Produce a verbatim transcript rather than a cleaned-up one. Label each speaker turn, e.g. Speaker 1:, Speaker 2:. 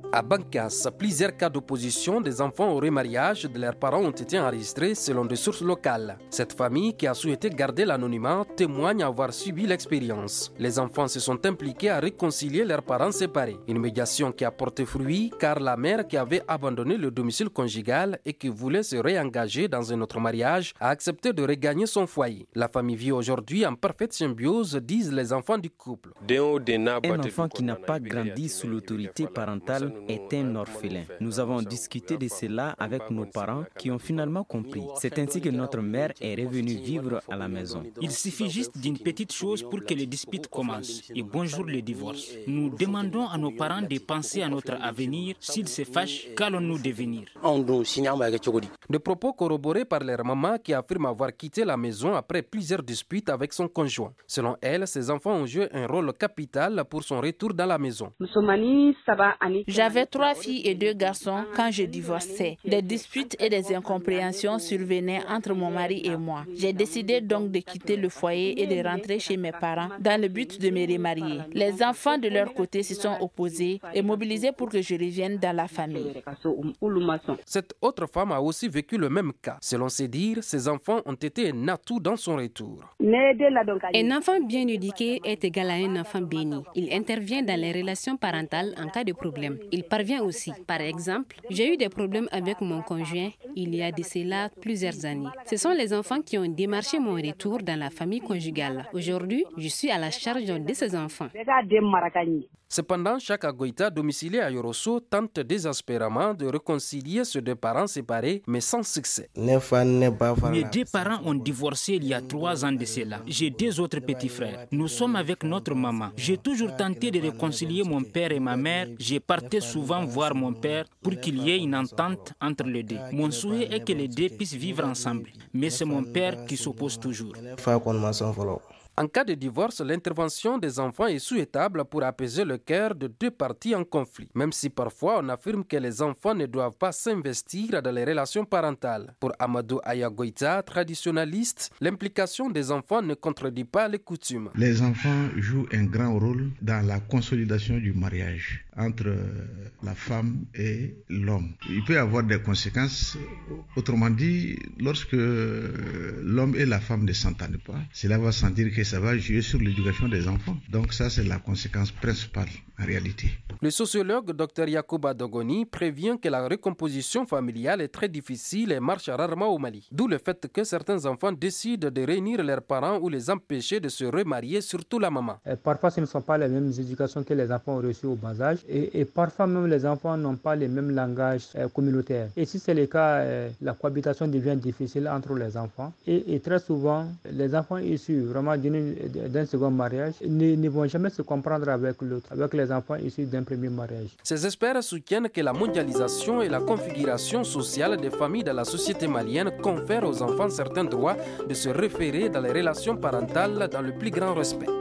Speaker 1: À Bankas, plusieurs cas d'opposition des enfants au remariage de leurs parents ont été enregistrés selon des sources locales. Cette famille, qui a souhaité garder l'anonymat, témoigne avoir subi l'expérience. Les enfants se sont impliqués à réconcilier leurs parents séparés. Une médiation qui a porté fruit car la mère, qui avait abandonné le domicile conjugal et qui voulait se réengager dans un autre mariage, a accepté de regagner son foyer. La famille vit aujourd'hui en parfaite symbiose, disent les enfants du couple.
Speaker 2: Un enfant qui n'a pas grandi sous l'autorité parentale est un orphelin. Nous avons discuté de cela avec nos parents qui ont finalement compris. C'est ainsi que notre mère est revenue vivre à la maison.
Speaker 3: Il suffit juste d'une petite chose pour que les disputes commencent. Et bonjour le divorce. Nous demandons à nos parents de penser à notre avenir. S'ils se fâchent, qu'allons-nous devenir?
Speaker 1: Des propos corroborés par leur maman qui affirme avoir quitté la maison après plusieurs disputes avec son conjoint. Selon elle, ses enfants ont joué un rôle capital pour son retour dans la maison.
Speaker 4: J'avais trois filles et deux garçons quand je divorçais. Des disputes et des incompréhensions survenaient entre mon mari et moi. J'ai décidé donc de quitter le foyer et de rentrer chez mes parents dans le but de me remarier. Les enfants de leur côté se sont opposés et mobilisés pour que je revienne dans la famille.
Speaker 1: Cette autre femme a aussi vécu le même cas. Selon ses dires, ses enfants ont été un atout dans son retour.
Speaker 5: Un enfant bien éduqué est égal à un enfant béni. Il intervient dans les relations parentales en cas de problème. Il parvient aussi. Par exemple, j'ai eu des problèmes avec mon conjoint il y a de cela plusieurs années. Ce sont les enfants qui ont démarché mon retour dans la famille conjugale. Aujourd'hui, je suis à la charge de ces enfants.
Speaker 1: Cependant, Chaka Goïta, domicilié à Yorosso, tente désespérément de réconcilier ces deux parents séparés, mais sans succès.
Speaker 3: Mes deux parents ont divorcé il y a trois ans de cela. J'ai deux autres petits frères. Nous sommes avec notre maman. J'ai toujours tenté de réconcilier mon père et ma mère. J'ai parté souvent voir mon père pour qu'il y ait une entente entre les deux. Mon souhait est que les deux puissent vivre ensemble. Mais c'est mon père qui s'oppose toujours.
Speaker 1: En cas de divorce, l'intervention des enfants est souhaitable pour apaiser le cœur de deux parties en conflit, même si parfois on affirme que les enfants ne doivent pas s'investir dans les relations parentales. Pour Amadou Ayagoïta, traditionnaliste, l'implication des enfants ne contredit pas les coutumes.
Speaker 6: Les enfants jouent un grand rôle dans la consolidation du mariage entre la femme et l'homme. Il peut y avoir des conséquences, autrement dit, lorsque l'homme et la femme ne s'entendent pas, cela va sentir que ça va jouer sur l'éducation des enfants. Donc ça, c'est la conséquence principale en réalité.
Speaker 1: Le sociologue Dr Yacouba Dogoni prévient que la recomposition familiale est très difficile et marche rarement au Mali. D'où le fait que certains enfants décident de réunir leurs parents ou les empêcher de se remarier, surtout la maman.
Speaker 7: Et parfois, ce ne sont pas les mêmes éducations que les enfants ont reçues au bas âge. Et, et parfois même, les enfants n'ont pas les mêmes langages euh, communautaires. Et si c'est le cas, euh, la cohabitation devient difficile entre les enfants. Et, et très souvent, les enfants issus vraiment d'un second mariage ne, ne vont jamais se comprendre avec l'autre, avec les enfants issus d'un premier mariage.
Speaker 1: Ces experts soutiennent que la mondialisation et la configuration sociale des familles dans la société malienne confèrent aux enfants certains droits de se référer dans les relations parentales dans le plus grand respect.